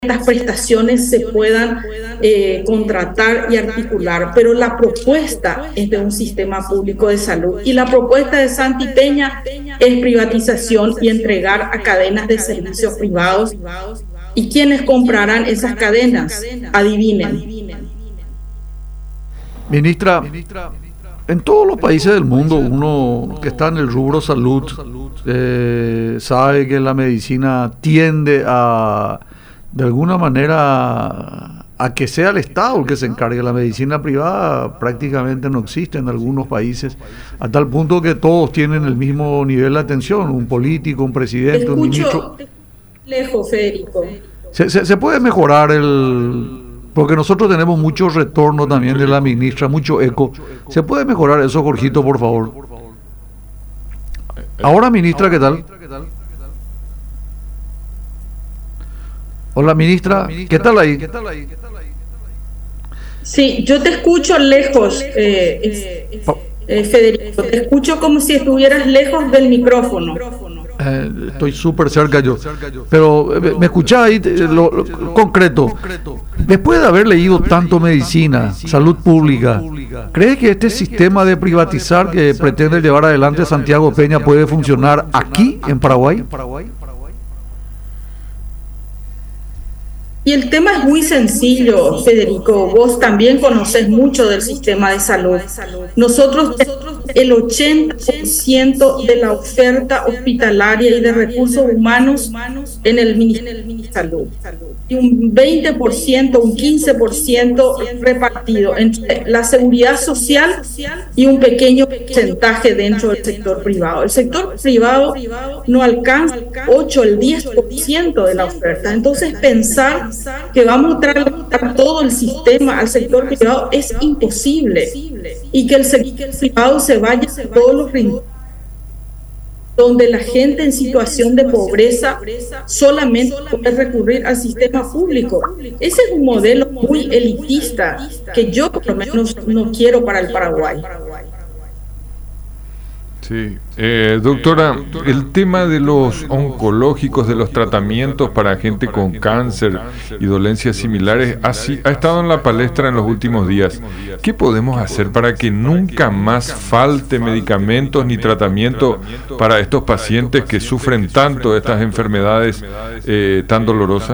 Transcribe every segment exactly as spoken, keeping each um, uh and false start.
estas prestaciones se puedan eh, contratar y articular, pero la propuesta es de un sistema público de salud y la propuesta de Santi Peña es privatización y entregar a cadenas de servicios privados. ¿Y quiénes comprarán esas cadenas? Adivinen. Ministra, en todos los países del mundo, uno que está en el rubro salud eh, sabe que la medicina tiende a, de alguna manera, a que sea el Estado el que se encargue. La medicina privada prácticamente no existe en algunos países, a tal punto que todos tienen el mismo nivel de atención, un político, un presidente, Te un ministro. escucho lejos, Federico. Se, se, se puede mejorar el... Porque nosotros tenemos mucho retorno también de la ministra, mucho eco. ¿Se puede mejorar eso, Jorgito, por favor? Ahora, ministra, ¿qué tal? Hola, ministra, ¿qué tal ahí? Sí, yo te escucho lejos, eh, eh, eh, Federico. Te escucho como si estuvieras lejos del micrófono. Eh, estoy súper cerca yo, pero eh, me escuchás ahí eh, lo, lo, concreto. Después de haber leído tanto medicina, salud pública, ¿cree que este sistema de privatizar que pretende llevar adelante Santiago Peña puede funcionar aquí en Paraguay? Y el tema es muy sencillo, Federico. Vos también conoces mucho del sistema de salud. Nosotros el ochenta por ciento de la oferta hospitalaria y de recursos humanos en el Ministerio de Salud. Y un veinte por ciento, un quince por ciento repartido entre la seguridad social y un pequeño porcentaje dentro del sector privado. El sector privado no alcanza ocho, el diez por ciento de la oferta. Entonces, pensar que vamos a trasladar todo el sistema al sector privado es imposible, y que el sector privado se vaya a todos los rincones donde la gente en situación de pobreza solamente puede recurrir al sistema público. Ese es un modelo muy elitista que yo por lo menos no quiero para el Paraguay. Sí, eh, doctora, el tema de los oncológicos, de los tratamientos para gente con cáncer y dolencias similares, ha, ha estado en la palestra en los últimos días. ¿Qué podemos hacer para que nunca más falte medicamentos ni tratamiento para estos pacientes que sufren tanto estas enfermedades eh, tan dolorosas?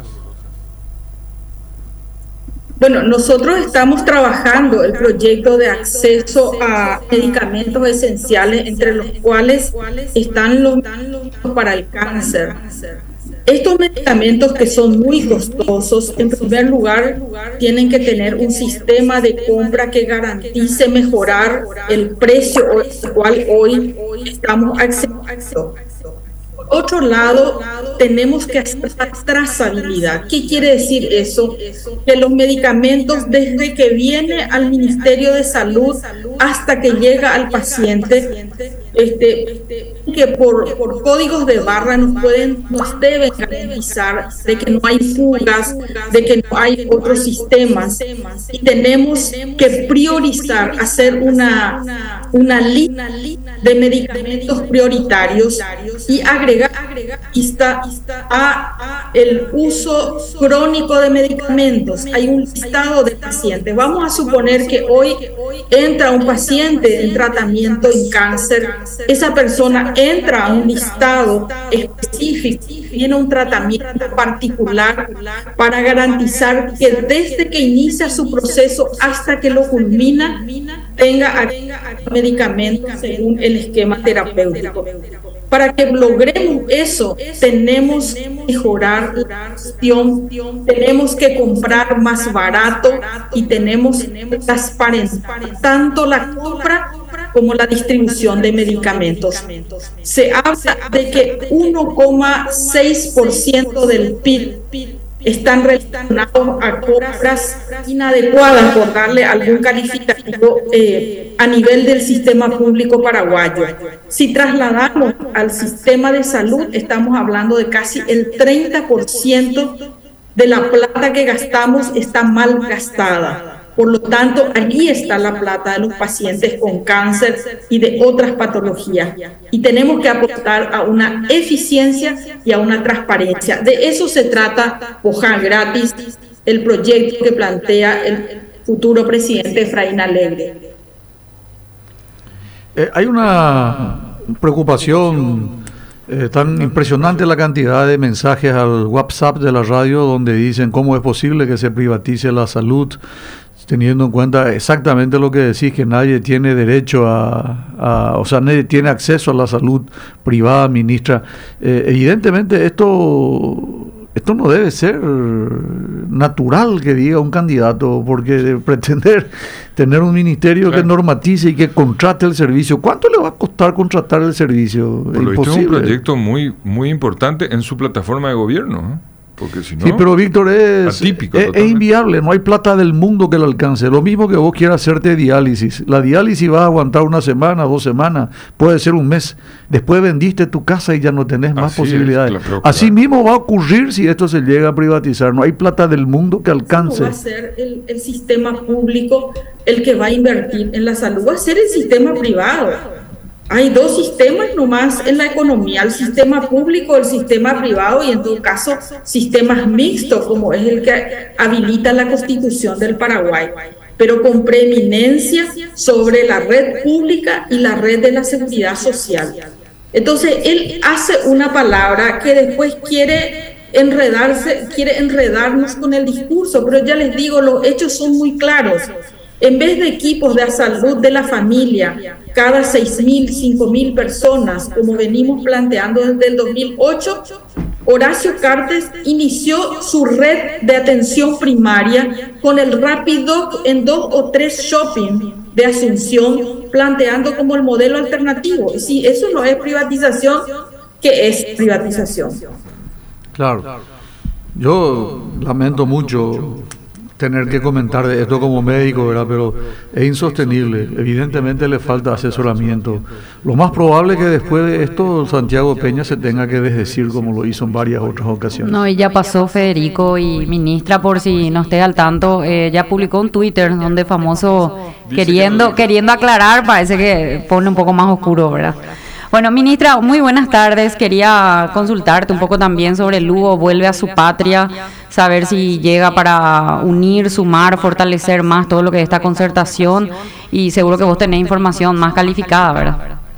Bueno, nosotros estamos trabajando el proyecto de acceso a medicamentos esenciales, entre los cuales están los para el cáncer. Estos medicamentos, que son muy costosos, en primer lugar tienen que tener un sistema de compra que garantice mejorar el precio al cual hoy estamos accediendo. Por otro lado, tenemos que hacer trazabilidad. ¿Qué quiere decir eso? Que los medicamentos, desde que viene al Ministerio de Salud hasta que llega al paciente, este, que por, por códigos de barra nos pueden, nos deben garantizar de que no hay fugas, de que no hay otros sistemas, y tenemos que priorizar, hacer una, una lista de medicamentos prioritarios y agregar Está a el uso crónico de medicamentos. Hay un listado de pacientes. Vamos a suponer que hoy entra un paciente en tratamiento en cáncer. Esa persona entra a un listado específico, tiene un tratamiento particular para garantizar que desde que inicia su proceso hasta que lo culmina tenga medicamentos según el esquema terapéutico. Para que logremos eso, tenemos que mejorar la gestión, tenemos que comprar más barato y tenemos que transparentar tanto la compra como la distribución de medicamentos. Se habla de que uno coma seis por ciento del P I B están relacionados a compras inadecuadas, por darle algún calificativo eh, a nivel del sistema público paraguayo. Si trasladamos al sistema de salud, estamos hablando de casi el treinta por ciento de la plata que gastamos está mal gastada. Por lo tanto, allí está la plata de los pacientes con cáncer y de otras patologías. Y tenemos que apostar a una eficiencia y a una transparencia. De eso se trata Boján Gratis, el proyecto que plantea el futuro presidente Efraín Alegre. Eh, hay una preocupación eh, tan impresionante, la cantidad de mensajes al WhatsApp de la radio donde dicen cómo es posible que se privatice la salud, teniendo en cuenta exactamente lo que decís, que nadie tiene derecho a, a o sea, nadie tiene acceso a la salud privada, ministra. Eh, evidentemente esto... Esto no debe ser natural que diga un candidato, porque pretender tener un ministerio claro. que normatice y que contrate el servicio, ¿cuánto le va a costar contratar el servicio? Por lo visto es un proyecto muy, muy importante en su plataforma de gobierno, ¿eh? Porque si no, sí, pero Víctor, es, atípico, es, es inviable, no hay plata del mundo que le alcance. Lo mismo que vos quieras hacerte diálisis. La diálisis va a aguantar una semana, dos semanas, puede ser un mes. Después vendiste tu casa y ya no tenés más Así posibilidades. Es, claro, Así mismo va a ocurrir si esto se llega a privatizar. No hay plata del mundo que alcance. ¿Cómo va a ser el, el sistema público el que va a invertir en la salud? Va a ser el sistema privado. Hay dos sistemas nomás en la economía, el sistema público, el sistema privado y en todo caso sistemas mixtos, como es el que habilita la Constitución del Paraguay, pero con preeminencia sobre la red pública y la red de la seguridad social. Entonces él hace una palabra que después quiere enredarse, quiere enredarnos con el discurso, pero ya les digo, los hechos son muy claros. En vez de equipos de salud de la familia, cada seis mil, cinco mil personas, como venimos planteando desde el dos mil ocho, Horacio Cartes inició su red de atención primaria con el Rapidoc en dos o tres shopping de Asunción, planteando como el modelo alternativo. Y si eso no es privatización, ¿qué es privatización? Claro. Yo lamento mucho tener que comentar de esto como médico, ¿verdad? Pero es insostenible. Evidentemente le falta asesoramiento. Lo más probable es que después de esto Santiago Peña se tenga que desdecir, como lo hizo en varias otras ocasiones. No, y ya pasó Federico, y ministra, por si no esté al tanto, eh, ya publicó un Twitter donde famoso queriendo, queriendo aclarar, parece que pone un poco más oscuro, ¿verdad? Bueno, ministra, muy buenas tardes. Quería consultarte un poco también sobre Lugo Vuelve a su Patria, saber si llega para unir, sumar, fortalecer más todo lo que es esta concertación, y seguro que vos tenés información más calificada, ¿verdad?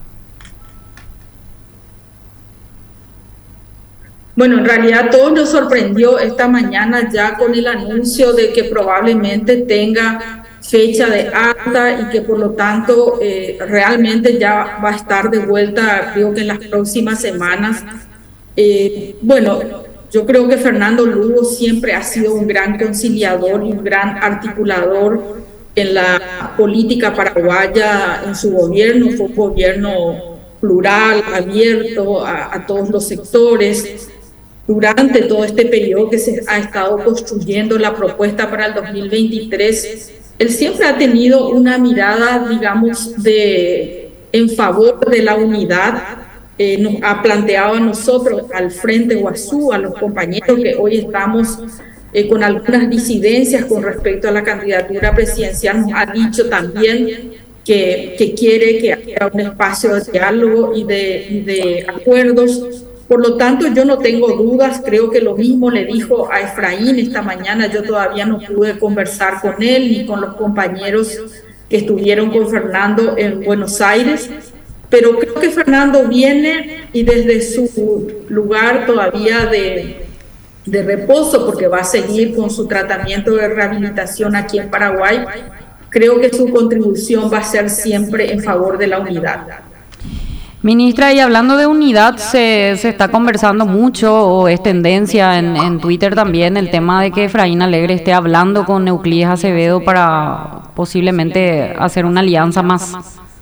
Bueno, en realidad todo nos sorprendió esta mañana ya con el anuncio de que probablemente tenga fecha de acta y que por lo tanto eh, realmente ya va a estar de vuelta, creo que en las próximas semanas. Eh, bueno, yo creo que Fernando Lugo siempre ha sido un gran conciliador y un gran articulador en la política paraguaya, en su gobierno. Fue un gobierno plural, abierto a, a todos los sectores. Durante todo este periodo que se ha estado construyendo la propuesta para el dos mil veintitrés, él siempre ha tenido una mirada, digamos, de en favor de la unidad. Eh, nos ha planteado a nosotros, al Frente Guazú, a los compañeros que hoy estamos eh, con algunas disidencias con respecto a la candidatura presidencial, nos ha dicho también que, que quiere que haya un espacio de diálogo y de, y de acuerdos. Por lo tanto, yo no tengo dudas, creo que lo mismo le dijo a Efraín esta mañana. Yo todavía no pude conversar con él ni con los compañeros que estuvieron con Fernando en Buenos Aires, pero creo que Fernando viene y desde su lugar todavía de, de reposo, porque va a seguir con su tratamiento de rehabilitación aquí en Paraguay, creo que su contribución va a ser siempre en favor de la unidad. Ministra, y hablando de unidad, se, se está conversando mucho, o es tendencia en, en Twitter también, el tema de que Efraín Alegre esté hablando con Euclides Acevedo para posiblemente hacer una alianza más.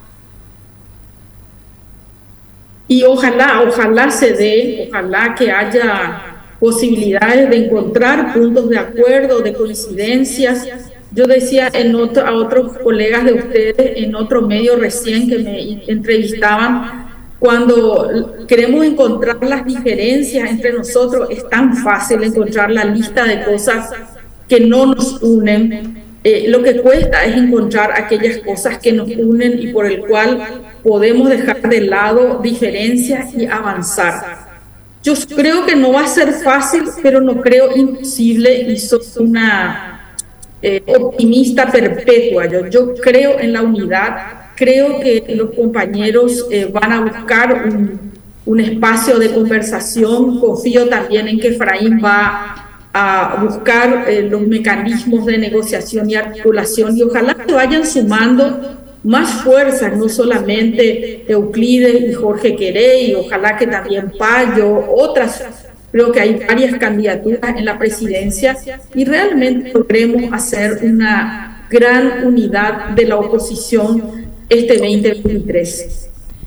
Y ojalá, ojalá se dé, ojalá que haya posibilidades de encontrar puntos de acuerdo, de coincidencias. Yo decía en otro, a otros colegas de ustedes en otro medio recién que me entrevistaban, cuando queremos encontrar las diferencias entre nosotros, es tan fácil encontrar la lista de cosas que no nos unen, Eh, lo que cuesta es encontrar aquellas cosas que nos unen y por el cual podemos dejar de lado diferencias y avanzar. Yo creo que no va a ser fácil, pero no creo imposible y soy una eh, optimista perpetua. Yo, yo creo en la unidad, creo que los compañeros eh, van a buscar un, un espacio de conversación. Confío también en que Efraín va a buscar eh, los mecanismos de negociación y articulación y ojalá que vayan sumando más fuerzas, no solamente Euclides y Jorge Querey, ojalá que también Payo, otras, creo que hay varias candidaturas en la presidencia y realmente logremos hacer una gran unidad de la oposición este veinte veintitrés.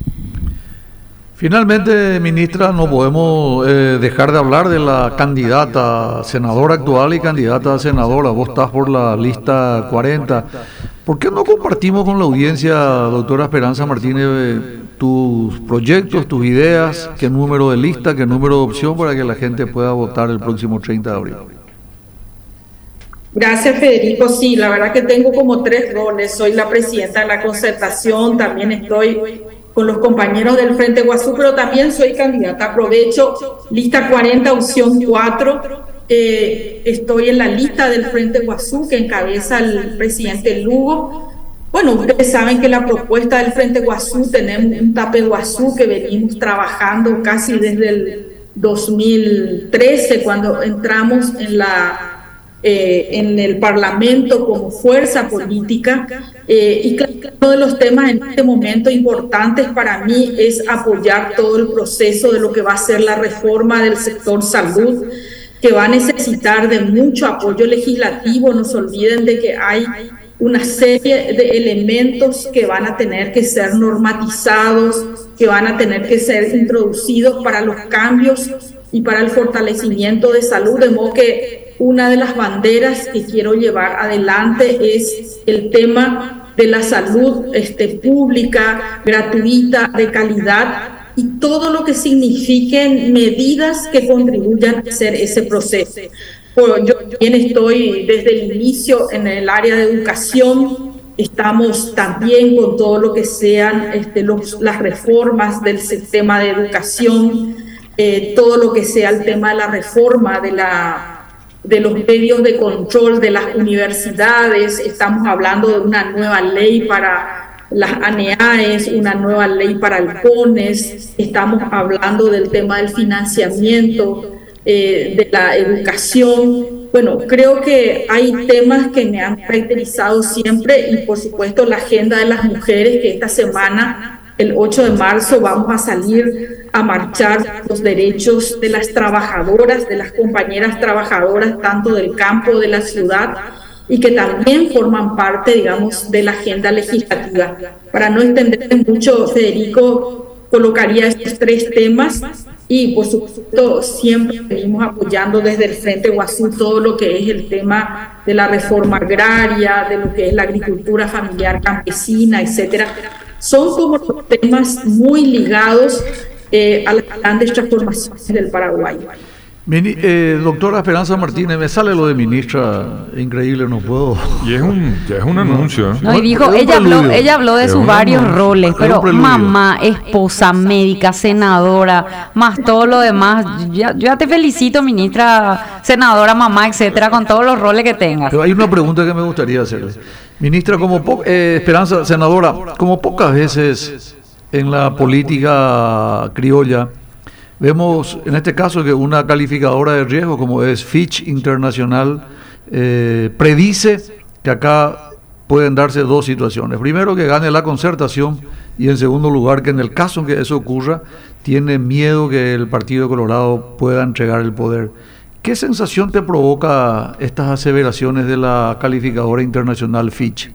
Finalmente, ministra, no podemos eh, dejar de hablar de la candidata senadora actual y candidata a senadora. Vos estás por la lista cuarenta. ¿Por qué no compartimos con la audiencia, doctora Esperanza Martínez, tus proyectos, tus ideas, qué número de lista, qué número de opción para que la gente pueda votar el próximo treinta de abril? Gracias, Federico. Sí, la verdad que tengo como tres roles. Soy la presidenta de la concertación, también estoy con los compañeros del Frente Guazú, pero también soy candidata. Aprovecho, lista cuarenta, opción cuatro. Eh, estoy en la lista del Frente Guazú que encabeza el presidente Lugo. Bueno, ustedes saben que la propuesta del Frente Guazú, tenemos un Tape Guazú que venimos trabajando casi desde el dos mil trece, cuando entramos en la Eh, en el Parlamento como fuerza política eh, y claro, uno de los temas en este momento importantes para mí es apoyar todo el proceso de lo que va a ser la reforma del sector salud, que va a necesitar de mucho apoyo legislativo. No se olviden de que hay una serie de elementos que van a tener que ser normatizados, que van a tener que ser introducidos para los cambios y para el fortalecimiento de salud, de modo que una de las banderas que quiero llevar adelante es el tema de la salud este, pública, gratuita, de calidad y todo lo que signifiquen medidas que contribuyan a hacer ese proceso. Bueno, yo también estoy desde el inicio en el área de educación, estamos también con todo lo que sean este, los, las reformas del sistema de educación, eh, todo lo que sea el tema de la reforma de la de los medios de control de las universidades. Estamos hablando de una nueva ley para las A N E A E S, una nueva ley para el CONES, estamos hablando del tema del financiamiento, eh, de la educación. Bueno, creo que hay temas que me han caracterizado siempre y por supuesto la agenda de las mujeres, que esta semana, el ocho de marzo, vamos a salir a marchar los derechos de las trabajadoras, de las compañeras trabajadoras, tanto del campo, de la ciudad, y que también forman parte, digamos, de la agenda legislativa. Para no extenderme mucho, Federico, colocaría estos tres temas y, por supuesto, siempre venimos apoyando desde el Frente Guazú todo lo que es el tema de la reforma agraria, de lo que es la agricultura familiar campesina, etcétera. Son como temas muy ligados eh, a las grandes transformaciones del Paraguay. Mini, eh, doctora Esperanza Martínez, me sale lo de ministra, increíble, no puedo. Y es un, ya es un anuncio. ¿eh? No, y dijo, ella habló, ella habló de sus varios roles, pero mamá, esposa, médica, senadora, más todo lo demás. Ya, ya te felicito, ministra, senadora, mamá, etcétera, con todos los roles que tengas. Pero hay una pregunta que me gustaría hacerle. Ministra, como po eh, Esperanza, senadora, como pocas veces en la política criolla, vemos en este caso que una calificadora de riesgo como es Fitch Internacional eh, predice que acá pueden darse dos situaciones. Primero, que gane la concertación, y en segundo lugar, que en el caso en que eso ocurra, tiene miedo que el Partido Colorado pueda entregar el poder. ¿Qué sensación te provoca estas aseveraciones de la calificadora internacional Fitch?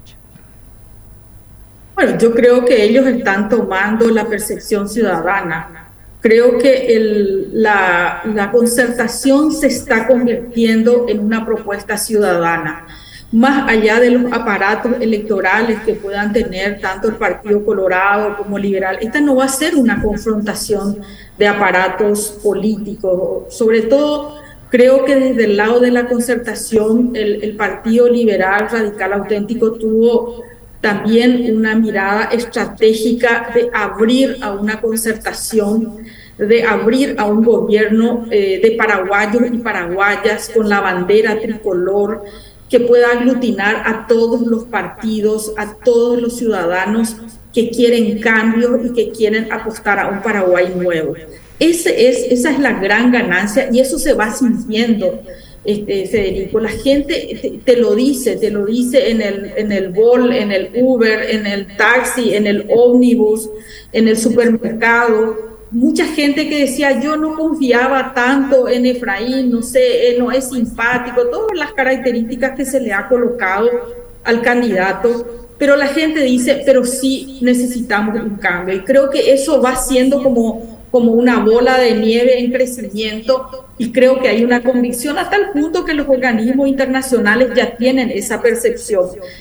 Bueno, yo creo que ellos están tomando la percepción ciudadana. Creo que el, la, la concertación se está convirtiendo en una propuesta ciudadana, más allá de los aparatos electorales que puedan tener tanto el Partido Colorado como Liberal. Esta no va a ser una confrontación de aparatos políticos, sobre todo Creo que desde el lado de la concertación, el, el Partido Liberal Radical Auténtico tuvo también una mirada estratégica de abrir a una concertación, de abrir a un gobierno eh, de paraguayos y paraguayas con la bandera tricolor que pueda aglutinar a todos los partidos, a todos los ciudadanos que quieren cambios y que quieren apostar a un Paraguay nuevo. Ese es, esa es la gran ganancia y eso se va sintiendo, este, Federico. La gente te, te lo dice, te lo dice en el, en el Bolt, en el Uber, en el taxi, en el ómnibus, en el supermercado. Mucha gente que decía, yo no confiaba tanto en Efraín, no sé, él no es simpático, todas las características que se le ha colocado al candidato, pero la gente dice, pero sí necesitamos un cambio. Y creo que eso va siendo como, como una bola de nieve en crecimiento, y creo que hay una convicción hasta el punto que los organismos internacionales ya tienen esa percepción.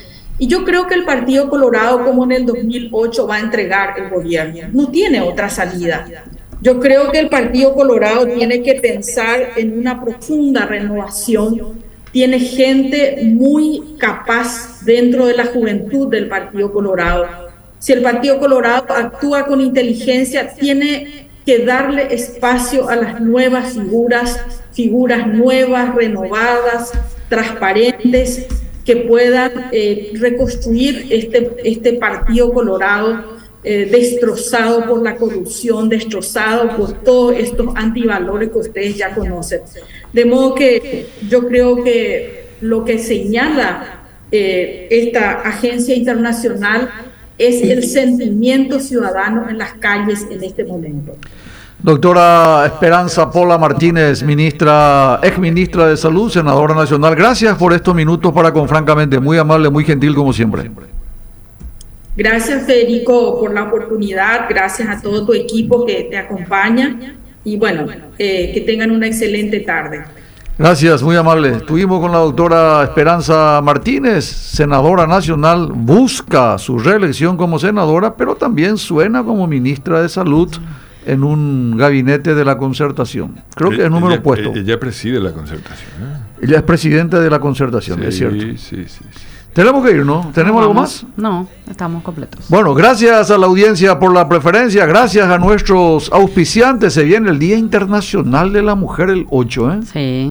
Y yo creo que el Partido Colorado, como en el dos mil ocho, va a entregar el gobierno. No tiene otra salida. Yo creo que el Partido Colorado tiene que pensar en una profunda renovación. Tiene gente muy capaz dentro de la juventud del Partido Colorado. Si el Partido Colorado actúa con inteligencia, tiene que darle espacio a las nuevas figuras, figuras nuevas, renovadas, transparentes, que puedan eh, reconstruir este, este Partido Colorado eh, destrozado por la corrupción, destrozado por todos estos antivalores que ustedes ya conocen. De modo que yo creo que lo que señala eh, esta agencia internacional es el sentimiento ciudadano en las calles en este momento. Doctora Esperanza Pola Martínez, ministra, ex ministra de Salud, senadora nacional, gracias por estos minutos para con Francamente, muy amable, muy gentil como siempre. Gracias, Federico, por la oportunidad, gracias a todo tu equipo que te acompaña y bueno, eh, que tengan una excelente tarde. Gracias, muy amable. Estuvimos con la doctora Esperanza Martínez, senadora nacional, busca su reelección como senadora, pero también suena como ministra de Salud en un gabinete de la concertación. Creo que es número ella, puesto. Ella preside la concertación. ¿eh? Ella es presidenta de la concertación, sí, es cierto. Sí, sí, sí. Tenemos que ir, ¿no? ¿Tenemos algo más? No, estamos completos. Bueno, gracias a la audiencia por la preferencia, gracias a nuestros auspiciantes. Se viene el Día Internacional de la Mujer el ocho, ¿eh? Sí.